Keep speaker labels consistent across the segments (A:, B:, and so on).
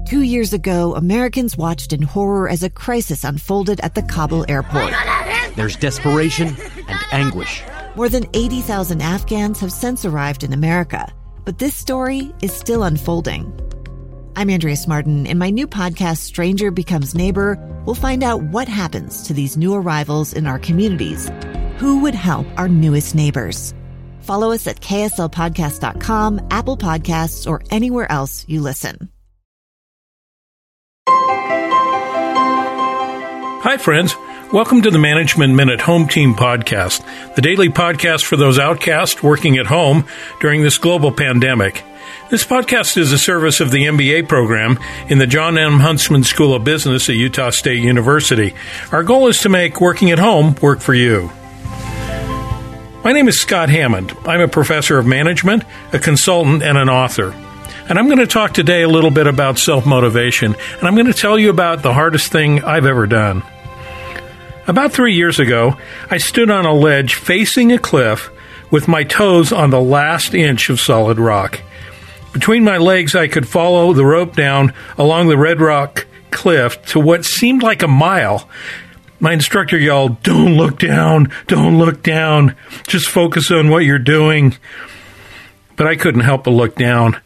A: 2 years ago, Americans watched in horror as a crisis unfolded at the Kabul airport.
B: There's desperation and anguish.
A: More than 80,000 Afghans have since arrived in America, but this story is still unfolding. I'm Andrea Martin. In my new podcast, Stranger Becomes Neighbor, we'll find out what happens to these new arrivals in our communities. Who would help our newest neighbors? Follow us at kslpodcast.com, Apple Podcasts, or anywhere else you listen.
C: Hi, friends. Welcome to the Management Minute Home Team Podcast, the daily podcast for those outcasts working at home during this global pandemic. This podcast is a service of the MBA program in the John M. Huntsman School of Business at Utah State University. Our goal is to make working at home work for you. My name is Scott Hammond. I'm a professor of management, a consultant, and an author. And I'm going to talk today a little bit about self-motivation, and I'm going to tell you about the hardest thing I've ever done. About 3 years ago, I stood on a ledge facing a cliff with my toes on the last inch of solid rock. Between my legs, I could follow the rope down along the red rock cliff to what seemed like a mile. My instructor yelled, "Don't look down, don't look down, just focus on what you're doing." But I couldn't help but look down.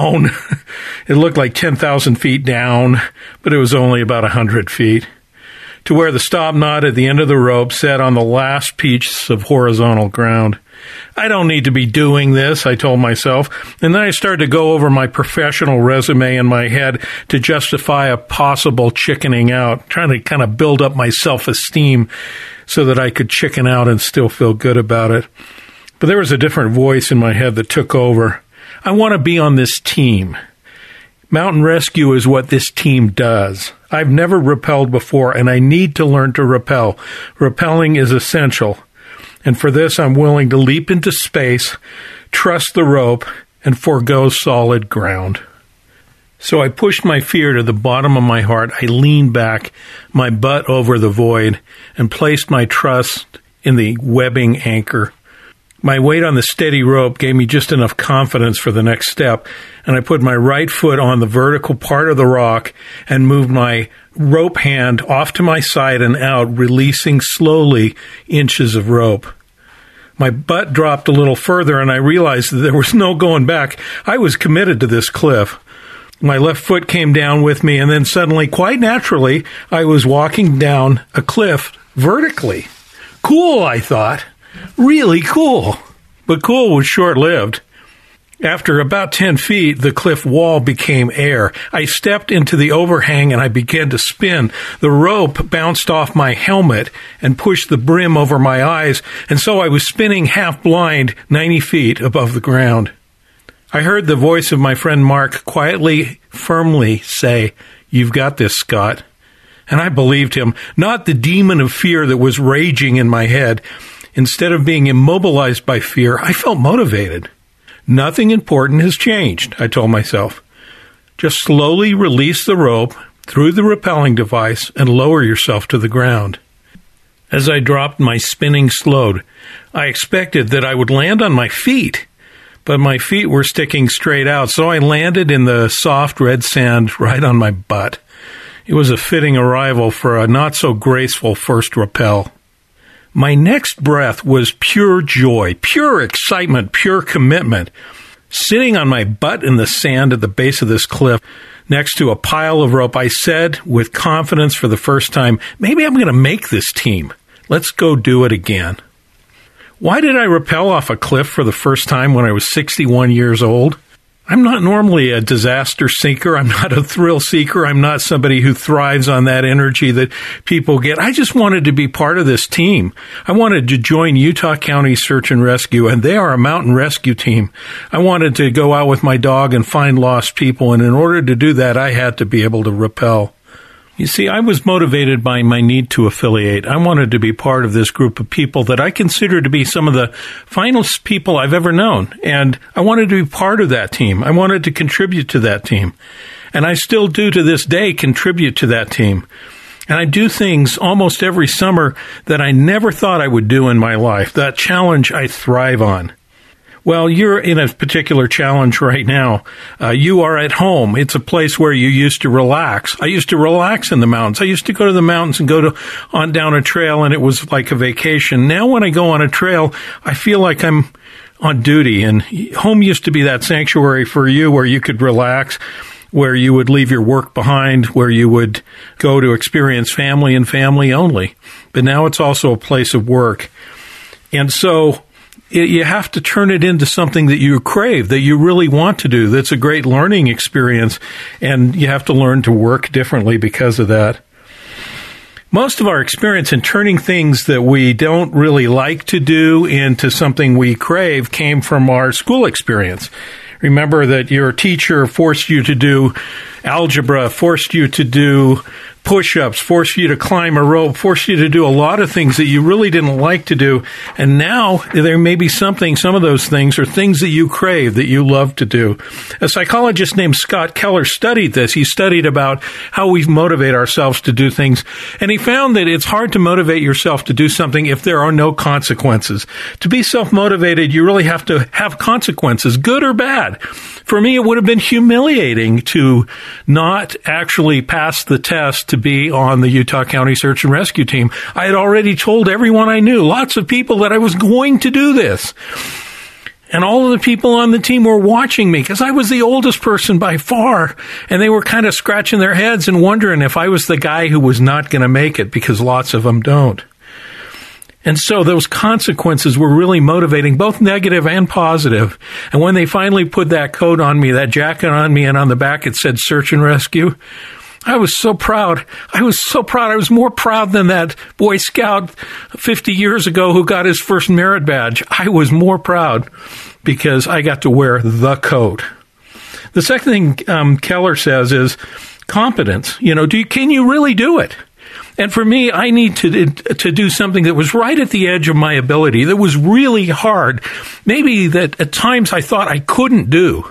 C: It looked like 10,000 feet down, but it was only about 100 feet. To where the stop knot at the end of the rope sat on the last piece of horizontal ground. I don't need to be doing this, I told myself, and then I started to go over my professional resume in my head to justify a possible chickening out, trying to kind of build up my self-esteem so that I could chicken out and still feel good about it. But there was a different voice in my head that took over. I want to be on this team. Mountain rescue is what this team does. I've never rappelled before, and I need to learn to rappel. Rappelling is essential. And for this, I'm willing to leap into space, trust the rope, and forego solid ground. So I pushed my fear to the bottom of my heart. I leaned back, my butt over the void, and placed my trust in the webbing anchor. My weight on the steady rope gave me just enough confidence for the next step, and I put my right foot on the vertical part of the rock and moved my rope hand off to my side and out, releasing slowly inches of rope. My butt dropped a little further, and I realized that there was no going back. I was committed to this cliff. My left foot came down with me, and then suddenly, quite naturally, I was walking down a cliff vertically. Cool, I thought. Really cool. But cool was short-lived. After about 10 feet, the cliff wall became air. I stepped into the overhang and I began to spin. The rope bounced off my helmet and pushed the brim over my eyes, and so I was spinning half-blind 90 feet above the ground. I heard the voice of my friend Mark quietly, firmly say, "You've got this, Scott." And I believed him, not the demon of fear that was raging in my head. Instead of being immobilized by fear, I felt motivated. Nothing important has changed, I told myself. Just slowly release the rope through the rappelling device and lower yourself to the ground. As I dropped, my spinning slowed. I expected that I would land on my feet, but my feet were sticking straight out, so I landed in the soft red sand right on my butt. It was a fitting arrival for a not-so-graceful first rappel. My next breath was pure joy, pure excitement, pure commitment. Sitting on my butt in the sand at the base of this cliff, next to a pile of rope, I said with confidence for the first time, maybe I'm going to make this team. Let's go do it again. Why did I rappel off a cliff for the first time when I was 61 years old? I'm not normally a disaster seeker. I'm not a thrill seeker. I'm not somebody who thrives on that energy that people get. I just wanted to be part of this team. I wanted to join Utah County Search and Rescue, and they are a mountain rescue team. I wanted to go out with my dog and find lost people, and in order to do that, I had to be able to rappel. You see, I was motivated by my need to affiliate. I wanted to be part of this group of people that I consider to be some of the finest people I've ever known. And I wanted to be part of that team. I wanted to contribute to that team. And I still do to this day contribute to that team. And I do things almost every summer that I never thought I would do in my life. That challenge I thrive on. Well, you're in a particular challenge right now. You are at home. It's a place where you used to relax. I used to relax in the mountains. I used to go to the mountains and go on down a trail, and it was like a vacation. Now when I go on a trail, I feel like I'm on duty. And home used to be that sanctuary for you where you could relax, where you would leave your work behind, where you would go to experience family and family only. But now it's also a place of work. And so you have to turn it into something that you crave, that you really want to do. That's a great learning experience, and you have to learn to work differently because of that. Most of our experience in turning things that we don't really like to do into something we crave came from our school experience. Remember that your teacher forced you to do algebra, forced you to do push-ups, forced you to climb a rope, forced you to do a lot of things that you really didn't like to do. And now there may be some of those things are things that you crave, that you love to do. A psychologist named Scott Keller studied this. He studied about how we motivate ourselves to do things. And he found that it's hard to motivate yourself to do something if there are no consequences. To be self-motivated, you really have to have consequences, good or bad. For me, it would have been humiliating to not actually pass the test to be on the Utah County Search and Rescue Team. I had already told everyone I knew, lots of people, that I was going to do this. And all of the people on the team were watching me because I was the oldest person by far. And they were kind of scratching their heads and wondering if I was the guy who was not going to make it, because lots of them don't. And so those consequences were really motivating, both negative and positive. And when they finally put that coat on me, that jacket on me, and on the back it said Search and Rescue, I was so proud. I was more proud than that Boy Scout 50 years ago who got his first merit badge. I was more proud because I got to wear the coat. The second thing Keller says is competence. Can you really do it? And for me, I need to do something that was right at the edge of my ability, that was really hard, maybe that at times I thought I couldn't do,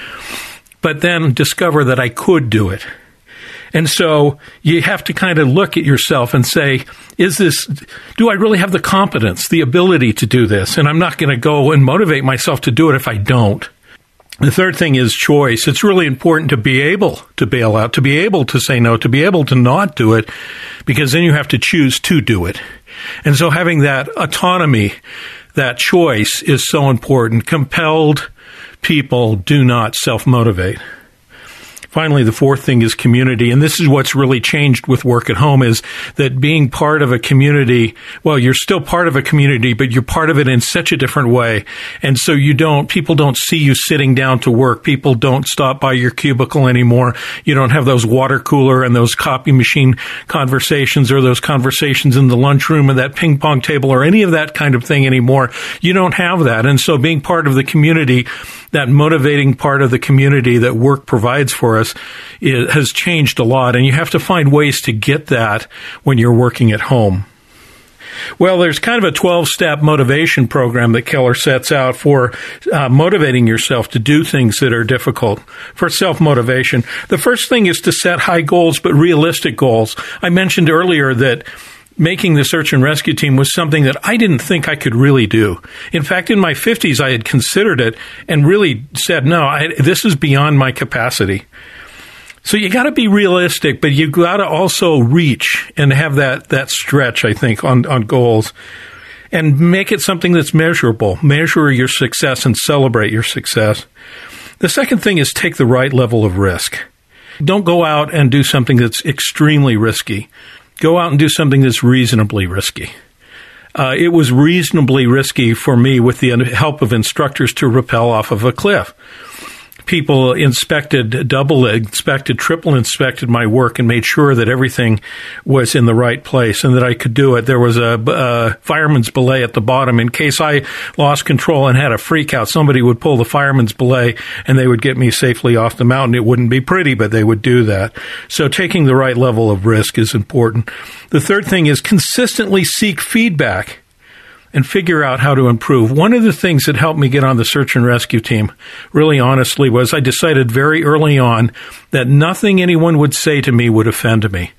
C: but then discover that I could do it. And so you have to kind of look at yourself and say, do I really have the competence, the ability to do this? And I'm not going to go and motivate myself to do it if I don't. The third thing is choice. It's really important to be able to bail out, to be able to say no, to be able to not do it, because then you have to choose to do it. And so having that autonomy, that choice is so important. Compelled people do not self-motivate. Finally, the fourth thing is community, and this is what's really changed with work at home, is that being part of a community, well, you're still part of a community, but you're part of it in such a different way. And so people don't see you sitting down to work. People don't stop by your cubicle anymore. You don't have those water cooler and those copy machine conversations, or those conversations in the lunchroom and that ping pong table, or any of that kind of thing anymore. You don't have that. And so being part of the community, that motivating part of the community that work provides for us, it has changed a lot, and you have to find ways to get that when you're working at home. Well, there's kind of a 12-step motivation program that Keller sets out for motivating yourself to do things that are difficult, for self-motivation. The first thing is to set high goals, but realistic goals. I mentioned earlier that making the search and rescue team was something that I didn't think I could really do. In fact, in my 50s, I had considered it and really said, no, this is beyond my capacity. So you got to be realistic, but you got to also reach and have that stretch, I think, on goals, and make it something that's measurable. Measure your success and celebrate your success. The second thing is take the right level of risk. Don't go out and do something that's extremely risky. Go out and do something that's reasonably risky. It was reasonably risky for me, with the help of instructors, to rappel off of a cliff. People double inspected, triple inspected my work and made sure that everything was in the right place and that I could do it. There was a fireman's belay at the bottom. In case I lost control and had a freak out, somebody would pull the fireman's belay and they would get me safely off the mountain. It wouldn't be pretty, but they would do that. So taking the right level of risk is important. The third thing is consistently seek feedback and figure out how to improve. One of the things that helped me get on the search and rescue team, really honestly, was I decided very early on that nothing anyone would say to me would offend me.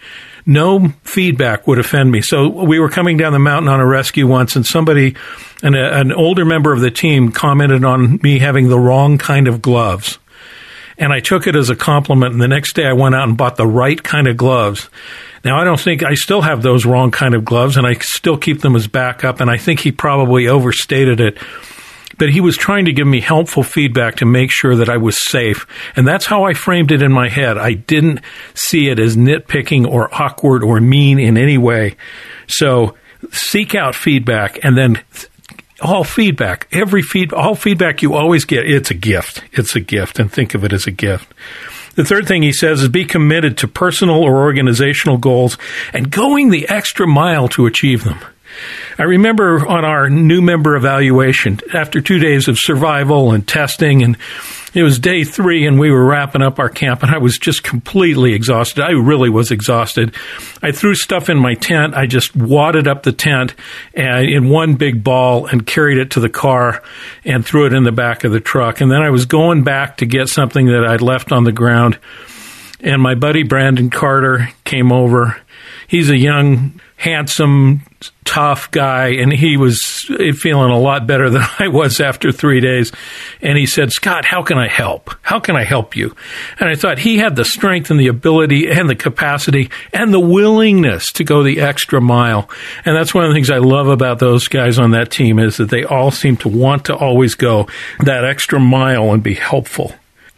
C: No feedback would offend me. So we were coming down the mountain on a rescue once, and somebody, an older member of the team, commented on me having the wrong kind of gloves. And I took it as a compliment, and the next day I went out and bought the right kind of gloves. Now, I don't think I still have those wrong kind of gloves, and I still keep them as backup, and I think he probably overstated it. But he was trying to give me helpful feedback to make sure that I was safe. And that's how I framed it in my head. I didn't see it as nitpicking or awkward or mean in any way. So seek out feedback, and then all feedback, all feedback you always get, it's a gift. It's a gift, and think of it as a gift. The third thing he says is be committed to personal or organizational goals and going the extra mile to achieve them. I remember on our new member evaluation, after 2 days of survival and testing, and it was day 3, and we were wrapping up our camp, and I was just completely exhausted. I really was exhausted. I threw stuff in my tent. I just wadded up the tent in one big ball and carried it to the car and threw it in the back of the truck. And then I was going back to get something that I'd left on the ground, and my buddy Brandon Carter came over. He's a young, handsome, tough guy, and he was feeling a lot better than I was after 3 days. And he said, Scott, how can I help? How can I help you? And I thought he had the strength and the ability and the capacity and the willingness to go the extra mile. And that's one of the things I love about those guys on that team, is that they all seem to want to always go that extra mile and be helpful.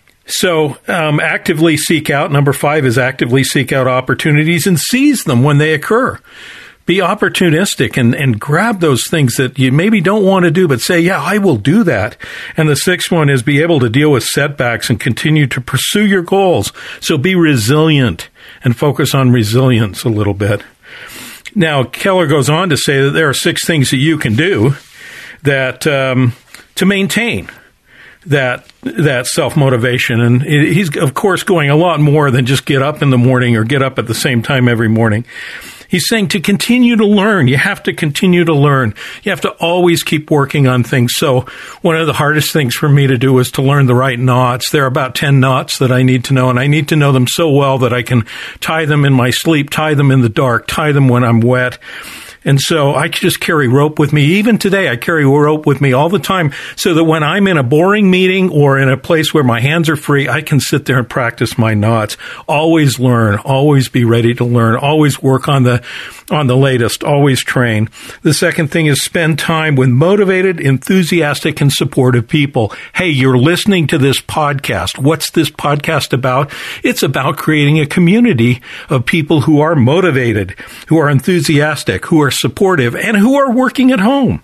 C: So actively seek out. Number 5 is actively seek out opportunities and seize them when they occur. Be opportunistic and grab those things that you maybe don't want to do, but say, yeah, I will do that. And the 6th one is be able to deal with setbacks and continue to pursue your goals. So be resilient and focus on resilience a little bit. Now, Keller goes on to say that there are 6 things that you can do that to maintain that self-motivation. And he's, of course, going a lot more than just get up in the morning or get up at the same time every morning. He's saying to continue to learn. You have to continue to learn. You have to always keep working on things. So one of the hardest things for me to do is to learn the right knots. There are about 10 knots that I need to know, and I need to know them so well that I can tie them in my sleep, tie them in the dark, tie them when I'm wet. And so I just carry rope with me. Even today, I carry rope with me all the time so that when I'm in a boring meeting or in a place where my hands are free, I can sit there and practice my knots. Always learn. Always be ready to learn. Always work on the latest. Always train. The second thing is spend time with motivated, enthusiastic, and supportive people. Hey, you're listening to this podcast. What's this podcast about? It's about creating a community of people who are motivated, who are enthusiastic, who are supportive, and who are working at home.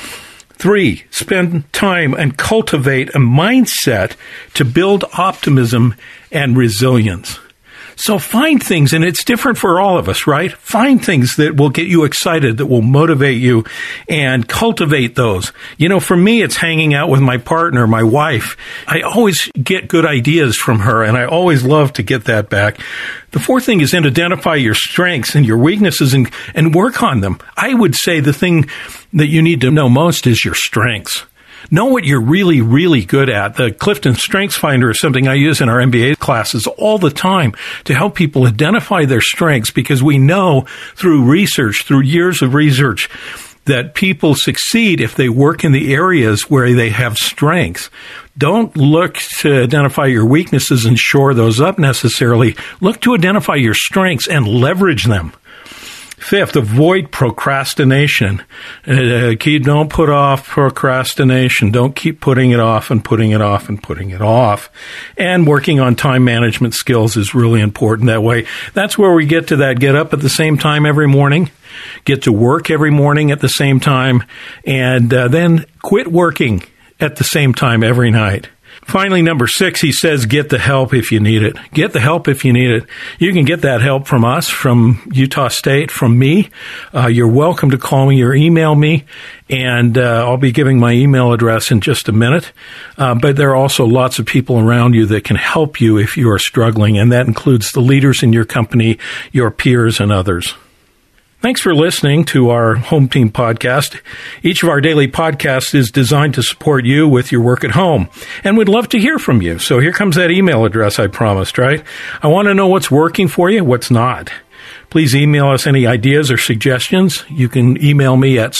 C: 3, spend time and cultivate a mindset to build optimism and resilience. So find things, and it's different for all of us, right? Find things that will get you excited, that will motivate you, and cultivate those. You know, for me, it's hanging out with my partner, my wife. I always get good ideas from her, and I always love to get that back. The 4th thing is identify your strengths and your weaknesses and work on them. I would say the thing that you need to know most is your strengths. Know what you're really, really good at. The Clifton Strengths Finder is something I use in our MBA classes all the time to help people identify their strengths, because we know through research, through years of research, that people succeed if they work in the areas where they have strengths. Don't look to identify your weaknesses and shore those up necessarily. Look to identify your strengths and leverage them. 5th, avoid procrastination. Don't put off procrastination. Don't keep putting it off and putting it off and putting it off. And working on time management skills is really important that way. That's where we get to that get up at the same time every morning, get to work every morning at the same time, and then quit working at the same time every night. Finally, number 6, he says, get the help if you need it. Get the help if you need it. You can get that help from us, from Utah State, from me. You're welcome to call me or email me, and I'll be giving my email address in just a minute. But there are also lots of people around you that can help you if you are struggling, and that includes the leaders in your company, your peers, and others. Thanks for listening to our Home Team podcast. Each of our daily podcasts is designed to support you with your work at home, and we'd love to hear from you. So here comes that email address I promised, right? I want to know what's working for you, what's not. Please email us any ideas or suggestions. You can email me at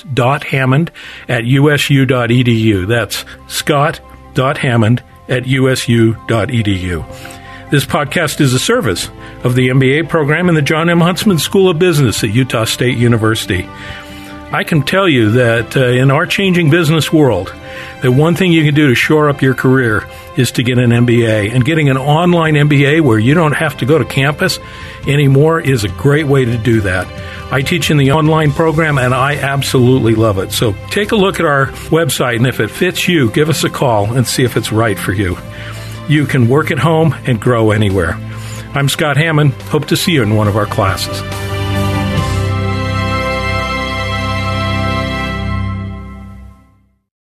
C: scott.hammond@usu.edu. That's scott.hammond@usu.edu. This podcast is a service of the MBA program in the John M. Huntsman School of Business at Utah State University. I can tell you that in our changing business world, the one thing you can do to shore up your career is to get an MBA. And getting an online MBA where you don't have to go to campus anymore is a great way to do that. I teach in the online program, and I absolutely love it. So take a look at our website, and if it fits you, give us a call and see if it's right for you. You can work at home and grow anywhere. I'm Scott Hammond. Hope to see you in one of our classes.